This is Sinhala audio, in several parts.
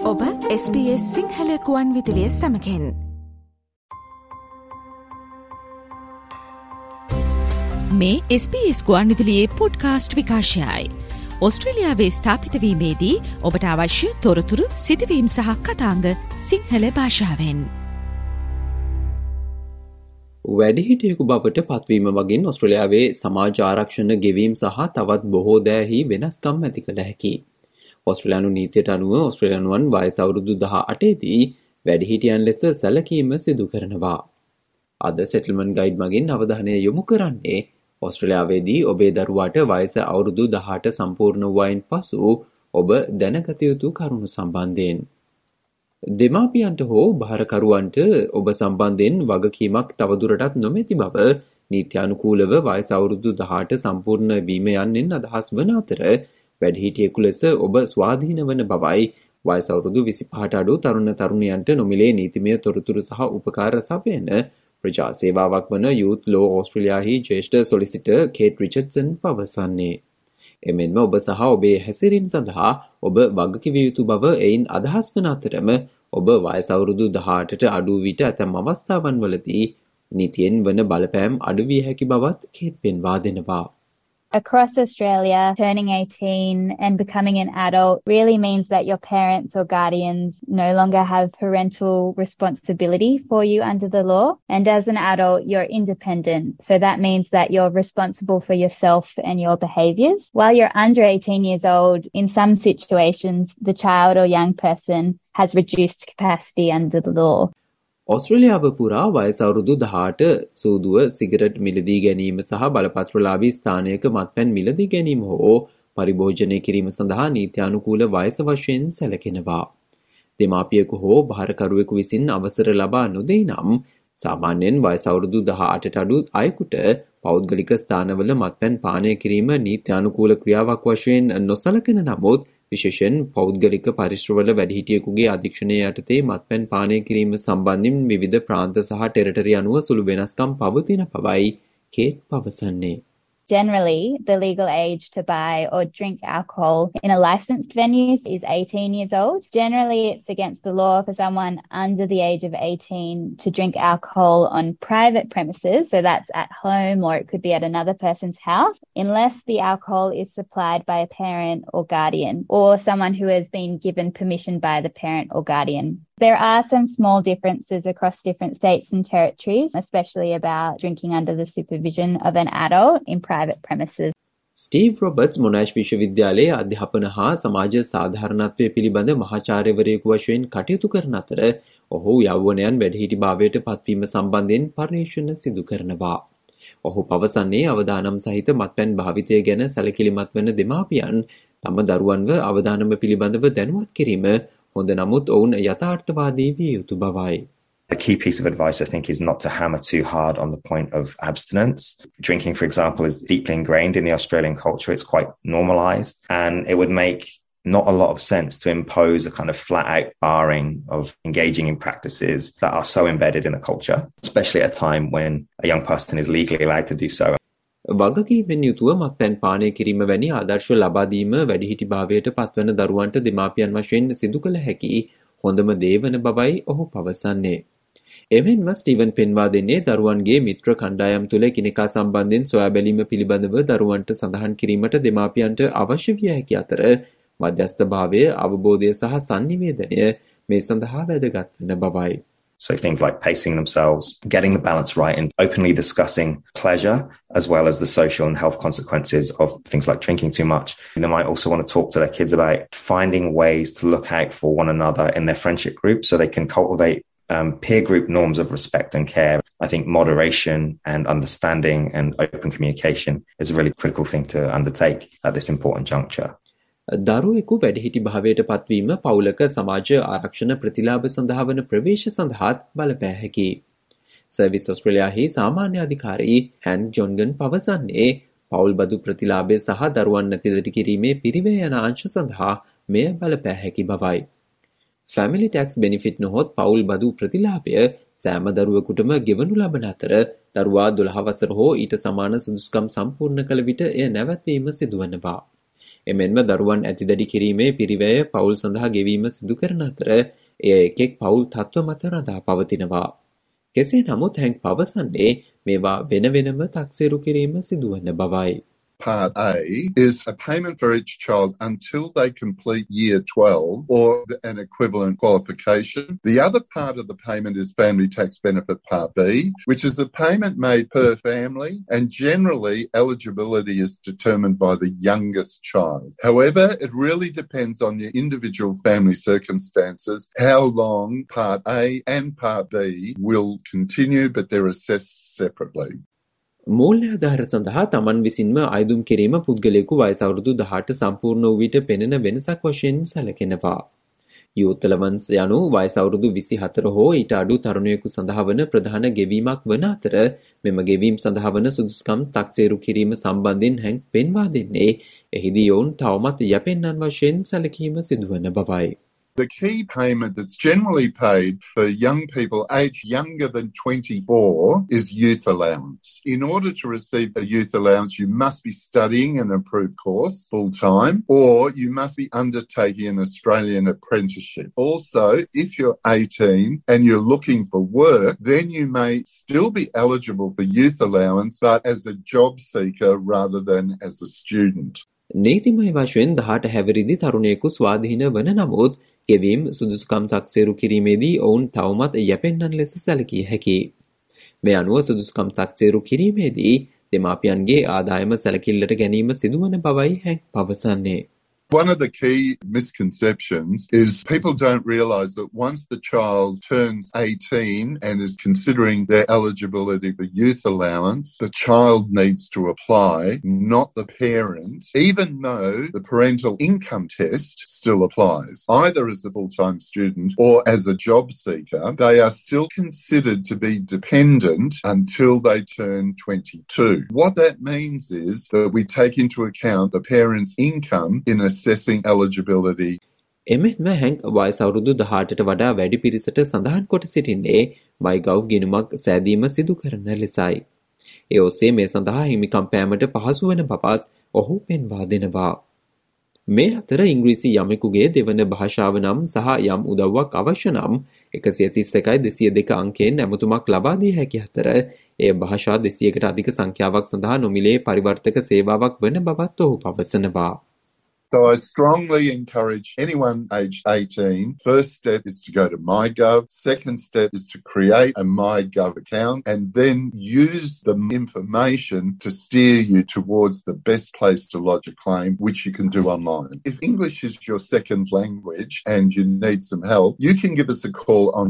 ඔබ SBS සිංහල ගුවන් විදුලිය සමගින් මේ SBS ගුවන් විදුලියේ පොඩ්කාස්ට් විකාශයයි. ඔස්ට්‍රේලියාවේ ස්ථාපිත වීමේදී ඔබට අවශ්‍ය තොරතුරු සිදුවීම් සහ කතාංග සිංහල භාෂාවෙන්. වැඩිහිටියෙකු බවට පත්වීම මගින් ඔස්ට්‍රේලියාවේ සමාජ ආරක්ෂණ ගෙවීම් සහ තවත් බොහෝ දෑහි වෙනස්කම් ඇති කළ හැකි. ඔස්ට්‍රේලියානු නීතියට අනුව ඔස්ට්‍රේලියානුවන් වයස අවුරුදු 18 දී වැඩිහිටියන් ලෙස සැලකීම සිදු කරනවා. අද සෙටල්මන්ට් ගයිඩ් මගින් අවධානය යොමු කරන්නේ ඔස්ට්‍රේලියාවේදී ඔබේ දරුවාට වයස අවුරුදු 18 සම්පූර්ණ වූයින් පසු ඔබ දැනගත යුතු කරුණු සම්බන්ධයෙන්. දෙමාපියන්ට හෝ භාරකරුවන්ට ඔබ සම්බන්ධයෙන් වගකීමක් තවදුරටත් නොමැති බව නීත්‍යානුකූලව වයස අවුරුදු 18 සම්පූර්ණ වීම යන්නෙන් අදහස් වන අතර වැඩිහිටියෙකු ලෙස ඔබ ස්වාධීන වන බවයි වයස අවුරුදු 25ට අඩු තරුණ තරුණියන්ට නොමිලේ නීතිමය තොරතුරු සහ උපකාර සපයන ප්‍රජා සේවාවක් වන යූත් ලෝ ඕස්ට්‍රේලියාහි ජ්‍යෙෂ්ඨ සොලිසිටර් කේට් රිචඩ්සන් පවසන්නේ. එමෙන්ම ඔබ සහ ඔබේ හැසිරීම සඳහා ඔබ වගකිව යුතු බව එයින් අදහස් වන අතරම ඔබ වයස අවුරුදු 18ට අඩු විට ඇතැම් අවස්ථාවන් වලදී නීතියෙන් වන බලපෑම් අඩු විය හැකි බවත් කේට් පෙන්වා දෙනවා. Across Australia, turning 18 and becoming an adult really means that your parents or guardians no longer have parental responsibility for you under the law. And as an adult, you're independent. So that means that you're responsible for yourself and your behaviours. While you're under 18 years old, in some situations, the child or young person has reduced capacity under the law. ඔස්ට්‍රේලියාව පුරා වයස අවුරුදු 18 සූදුව සිගරට් මිලදී ගැනීම සහ බලපත්‍රලාභී ස්ථානයක මත්පැන් මිලදී ගැනීම හෝ පරිභෝජනය කිරීම සඳහා නීත්‍යානුකූල වයස වශයෙන් සැලකෙනවා. දෙමාපියෙකු හෝ භාරකරුවෙකු විසින් අවසර ලබා නොදෙයි නම් සාමාන්‍යයෙන් වයස අවුරුදු 18ට අඩු අයෙකුට පෞද්ගලික ස්ථානවල මත්පැන් පානය කිරීම නීත්‍යානුකූල ක්‍රියාවක් වශයෙන් නොසලකන නමුත් විශේෂයෙන් පෞද්ගලික පරිශ්‍රවල වැඩිහිටියෙකුගේ අධීක්ෂණය යටතේ මත්පැන් පානය කිරීම සම්බන්ධයෙන් විවිධ ප්‍රාන්ත සහ ටෙරිටරි අනුව සුළු වෙනස්කම් පවතින බවයි කේට් පවසන්නේ. Generally, the legal age to buy or drink alcohol in a licensed venue is 18 years old. Generally, it's against the law for someone under the age of 18 to drink alcohol on private premises, so that's at home or it could be at another person's house, unless the alcohol is supplied by a parent or guardian or someone who has been given permission by the parent or guardian. There are some small differences across different states and territories, especially about drinking under the supervision of an adult in private premises. Steve Roberts Monash විශ්වවිද්‍යාලයේ අධ්‍යාපන හා සමාජ සාධාරණත්වය පිළිබඳ මහාචාර්යවරයෙකු වශයෙන් කටයුතු කරන අතර ඔහු යෞවනයන් වැඩිහිටි භාවයට පත්වීම සම්බන්ධයෙන් පර්යේෂණ සිදු කරනවා. ඔහු පවසන්නේ අවදානම් සහිත මත්පැන් භාවිතය ගැන සැලකිලිමත් වන දෙමාපියන් තම දරුවන්ව අවදානම පිළිබඳව දැනුවත් කිරීම හොඳ නමුත් ඔවුන් යථාර්ථවාදී විය යුතු බවයි. A key piece of advice, I think, is not to hammer too hard on the point of abstinence. Drinking, for example, is deeply ingrained in the Australian culture. It's quite normalised, and it would make not a lot of sense to impose a kind of flat-out barring of engaging in practices that are so embedded in the culture, especially at a time when a young person is legally allowed to do so. වගකීමෙන් යුතුව මත්පැන් පානය කිරීම වැනි ආදර්ශ ලබා දීම වැඩිහිටි භාවයට පත්වන දරුවන්ට දෙමාපියන් වශයෙන් සිදු කළ හැකි හොඳම දේ වන බවයි ඔහු පවසන්නේ. එමෙන්ම ස්ටීවන් පෙන්වා දෙන්නේ දරුවන්ගේ මිත්‍ර කණ්ඩායම් තුළ එකිනෙකා සම්බන්ධයෙන් සොයා බැලීම පිළිබඳව දරුවන්ට සඳහන් කිරීමට දෙමාපියන්ට අවශ්‍ය විය හැකි අතර මධ්‍යස්ථභාවය, අවබෝධය සහ sannivedanaය මේ සඳහා වැදගත් වන බවයි. So things like pacing themselves, getting the balance right and openly discussing pleasure as well as the social and health consequences of things like drinking too much. They might also want to talk to their kids about finding ways to look out for one another in their friendship group so they can cultivate peer group norms of respect and care. I think moderation and understanding and open communication is a really critical thing to undertake at this important juncture. දරුවෙකු වැඩිහිටි භාවයට පත්වීම පවුලක සමාජ ආරක්ෂණ ප්‍රතිලාභ සඳහා වන ප්‍රවේශ සඳහාත් බලපෑ හැකි. සර්විස් ඔස්ට්‍රේලියාහි සාමාන්‍ය අධිකාරී හැන් ජොන්ගන් පවසන්නේ පවුල් බදු ප්‍රතිලාභය සහ දරුවන් නැතිදට කිරීමේ පිරිවේ යන අංශ සඳහා මෙය බලපෑ හැකි බවයි. ෆැමිලි ටැක්ස් බෙනිෆිට් නොහොත් පවුල් බදු ප්‍රතිලාභය සෑම දරුවෙකුටම ගෙවනු ලබන අතර දරුවා 12 වසර හෝ ඊට සමාන සුදුසුකම් සම්පූර්ණ කළ විට එය නැවැත්වීම සිදුවනවා. එමෙන්ම දරුවන් ඇතිදැඩි කිරීමේ පිරිවැය පවුල් සඳහා ගෙවීම සිදු කරන අතර එය එකෙක් පවුල් තත්ත්ව මත රඳා පවතිනවා. කෙසේ නමුත් හැන්ක් පවසන්නේ මේවා වෙන වෙනම තක්සේරු කිරීම සිදුවන බවයි. Part A is a payment for each child until they complete year 12 or an equivalent qualification. The other part of the payment is family tax benefit Part B, which is the payment made per family, and generally eligibility is determined by the youngest child. However, it really depends on your individual family circumstances how long Part A and Part B will continue, but they're assessed separately. මූල්‍ය ආධාර සඳහා තමන් විසින්ම අයදුම් කිරීම පුද්ගලයෙකු වයස අවුරුදු 18 සම්පූර්ණ වූ විට පෙනෙන වෙනසක් වශයෙන් සැලකෙනවා. youth allowance යනු වයස අවුරුදු 24 හෝ ඊට අඩු තරුණයෙකු සඳහා වන ප්‍රධාන ගෙවීමක් වන අතර මෙම ගෙවීම සඳහා වන සුදුසුකම් තක්සේරු කිරීම සම්බන්ධයෙන් හැන්ක් පෙන්වා දෙන්නේ එහිදී ඔවුන් තවමත් යැපෙන්නන් වශයෙන් සැලකීම සිදුවන බවයි. The key payment that's generally paid for young people aged younger than 24 is youth allowance. In order to receive a youth allowance, you must be studying an approved course full-time, or you must be undertaking an Australian apprenticeship. Also, if you're 18 and you're looking for work, then you may still be eligible for youth allowance, but as a job seeker rather than as a student. නීතිමය වශයෙන් 18 හැවිරිදි තරුණයෙකු ස්වාධීන වන නමුත් ගෙවීම් සුදුසුකම් තක්සේරු කිරීමේදී ඔවුන් තවමත් යැපෙන්නන් ලෙස සැලකිය හැකියි. මේ අනුව සුදුසුකම් තක්සේරු කිරීමේදී දෙමාපියන්ගේ ආදායම සැලකිල්ලට ගැනීම සිදුවන බවයි හැන්ක් පවසන්නේ. One of the key misconceptions is people don't realise that once the child turns 18 and is considering their eligibility for youth allowance, the child needs to apply, not the parent, even though the parental income test still applies. Either as a full-time student or as a job seeker, they are still considered to be dependent until they turn 22. What that means is that we take into account the parent's income in assessing eligibility. එමෙන්ම හැන්ක් වයස අවුරුදු 18ට වඩා වැඩි පිරිසට සඳහන් කොට සිටින්නේ MyGov ගිණුමක් සෑදීම සිදු කරන ලෙසයි. ඒ ඔස්සේ මේ සඳහා හිමිකම් පෑමට පහසු වන බවත් ඔහු පෙන්වා දෙනවා. මේ අතර ඉංග්‍රීසි යමෙකුගේ දෙවන භාෂාව නම් සහ යම් උදව්වක් අවශ්‍ය නම් 131.202 අංකයෙන් ඇමතුමක් ලබා දිය හැකි අතර ඒ භාෂා 200කට අධික සංඛ්‍යාවක් සඳහා නොමිලේ පරිවර්තක සේවාවක් වන බවත් ඔහු පවසනවා. So I strongly encourage anyone aged 18, first step is to go to MyGov, second step is to create a MyGov account and then use the information to steer you towards the best place to lodge a claim, which you can do online. If English is your second language and you need some help, you can give us a call on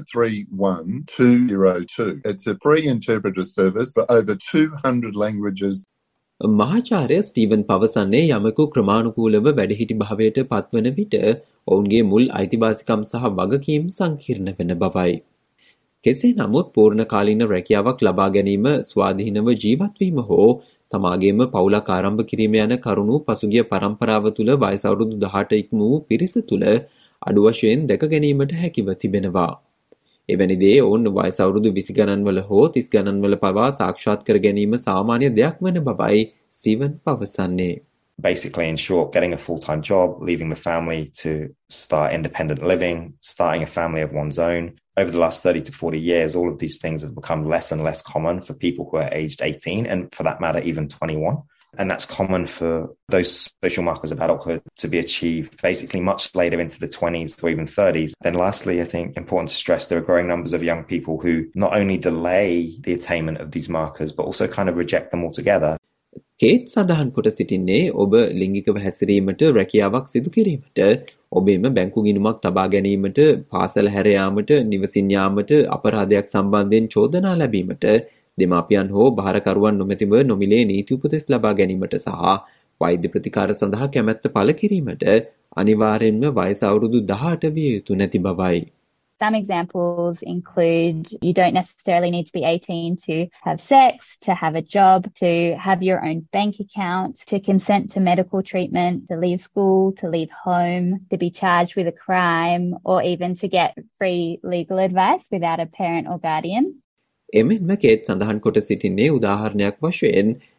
131202. It's a free interpreter service for over 200 languages. මහාචාර්ය ස්ටීවන් පවසන්නේ යමෙකු ක්‍රමානුකූලව වැඩිහිටි භාවයට පත්වන විට ඔවුන්ගේ මුල් අයිතිවාසිකම් සහ වගකීම් සංකීර්ණ වන බවයි. කෙසේ නමුත් පූර්ණකාලීන රැකියාවක් ලබා ගැනීම ස්වාධීනව ජීවත් වීම හෝ තමාගේම පවුලක් ආරම්භ කිරීම යන කරුණු පසුගිය පරම්පරාව තුළ වයස අවුරුදු 18 ඉක්ම වූ පිරිස තුළ අඩු වශයෙන් දැක ගැනීමට හැකිව තිබෙනවා. එවැනි දේ ඔවුන් වයස අවුරුදු 20 ගණන්වල හෝ 30 ගණන්වල පවා සාක්ෂාත් කර ගැනීම සාමාන්‍ය දෙයක් වන බවයි ස්ටීවන් පවසන්නේ. Basically, in short, getting a full-time job, leaving the family to start independent living, starting a family of one's own. Over the last 30 to 40 years, all of these things have become less and less common for people who are aged 18 and, for that matter, even 21. And that's common for those social markers of adulthood to be achieved basically much later into the 20s or even 30s. Then lastly, I think important to stress there are growing numbers of young people who not only delay the attainment of these markers, but also kind of reject them altogether. Kate සඳහන් කොට සිටින්නේ ඔබ ලිංගිකව හැසිරීමට රැකියාවක් සිදු කිරීමට ඔබේම බැංකු ගිණුමක් තබා ගැනීමට පාසල හැර යාමට නිවසින් යාමට අපරාධයක් සම්බන්ධයෙන් චෝදනා ලැබීමට දෙමාපියන් හෝ භාරකරුවන් නොමැතිව නොමිලේ නීති උපදෙස් ලබා ගැනීමට සහ වෛද්‍ය ප්‍රතිකාර සඳහා කැමැත්ත පළ කිරීමට අනිවාර්යෙන්ම වයස අවුරුදු 18 විය යුතු නැති බවයි. Some examples include you don't necessarily need to be 18 to have sex, to have a job, to have your own bank account, to consent to medical treatment, to leave school, to leave home, to be charged with a crime, or even to get free legal advice without a parent or guardian. එමෙන්ම කේට් සඳහන් කොට සිටින්නේ උදාහරණයක් වශයෙන්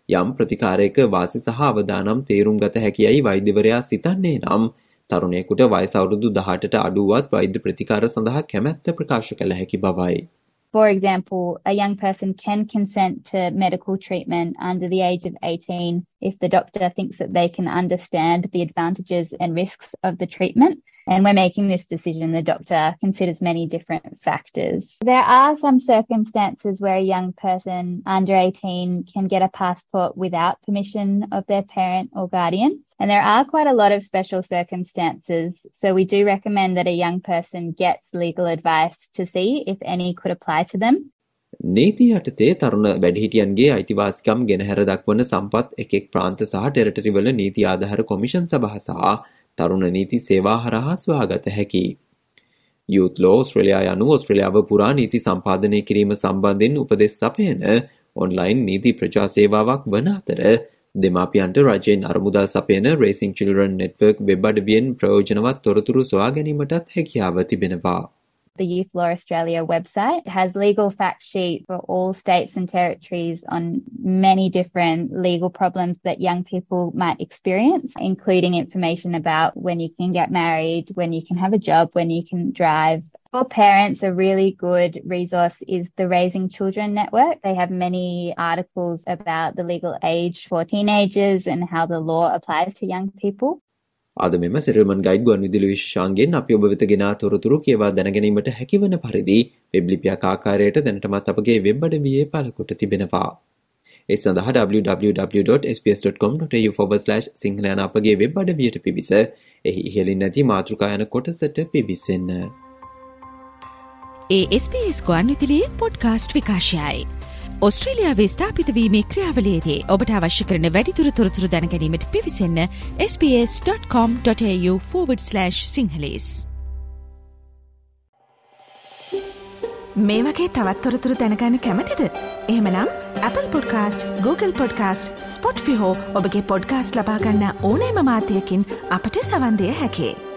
යම් ප්‍රතිකාරයක වාසි සහ අවදානම් තේරුම් ගත හැකියයි වෛද්‍යවරයා සිතන්නේ නම් තරුණයෙකුට වයස අවුරුදු 18ට අඩුවත් වෛද්‍ය ප්‍රතිකාර සඳහා කැමැත්ත ප්‍රකාශ කළ හැකි බවයි. For example, a young person can consent to medical treatment under the age of 18 if the doctor thinks that they can understand the advantages and risks of the treatment. And when making this decision, the doctor considers many different factors. There are some circumstances where a young person under 18 can get a passport without permission of their parent or guardian. And there are quite a lot of special circumstances. So we do recommend that a young person gets legal advice to see if any could apply to them. නීති යටතේ තරුණ වැඩිහිටියන්ගේ අයිතිවාසිකම් ගෙනහැර දක්වන සම්පත් එක් ප්‍රාන්ත සහ ටෙරිටරිවල නීති ආධාර කොමිෂන් සභා සහ තරුණ නීති සේවා හරහා සොයාගත හැකි. Youth Law Australia යනු ඔස්ට්‍රේලියාව පුරා නීති සම්පාදනය කිරීම සම්බන්ධයෙන් උපදෙස් සපයන ඔන්ලයින් නීති ප්‍රජා සේවාවක් වන අතර දෙමාපියන්ට රජයෙන් අරමුදල් සපයන Raising Children Network වෙබ් අඩවියෙන් ප්‍රයෝජනවත් තොරතුරු සොයා ගැනීමටත් හැකියාව තිබෙනවා. The Youth Law Australia website has legal fact sheet for all states and territories on many different legal problems that young people might experience, including information about when you can get married, when you can have a job, when you can drive. For parents, a really good resource is the Raising Children Network. They have many articles about the legal age for teenagers and how the law applies to young people. අද මෙම සෙටල්මන්ට් ගයිඩ් ගුවන්විදුලි විශේෂාංගයෙන් අපි ඔබ වෙත ගෙනා තොරතුරු කියවා දැනගැනීමට හැකිවන පරිදි වෙබ් ලිපියක් ආකාරයට දැනටමත් අපගේ වෙබ් අඩවියේ පළකොට තිබෙනවා. ඒ සඳහා www.sbs.com.au/sinhala යන අපගේ වෙබ් අඩවියට පිවිස එහි ඉහළින් නැති මාතෘකා යන කොටසට පිවිසෙන්න. ඒ SBS ගුවන්විදුලියේ පොඩ්කාස්ට් විකාශයයි. ඔස්ට්‍රේලියාවේ ස්ථාපිත වීමේ ක්‍රියාවලියේදී ඔබට අවශ්‍ය කරන වැඩිදුර තොරතුරු දැනගැනීමට පිවිසෙන්න sbs.com.au/sinhalese. මේ වගේ තවත් තොරතුරු දැනගන්න කැමතිද? එහෙමනම් Apple Podcast, Google Podcast, Spotify හෝ ඔබගේ පොඩ්කාස්ට් ලබා ගන්න ඕනෑම මාධ්‍යයකින් අපට සවන් දිය හැකියි.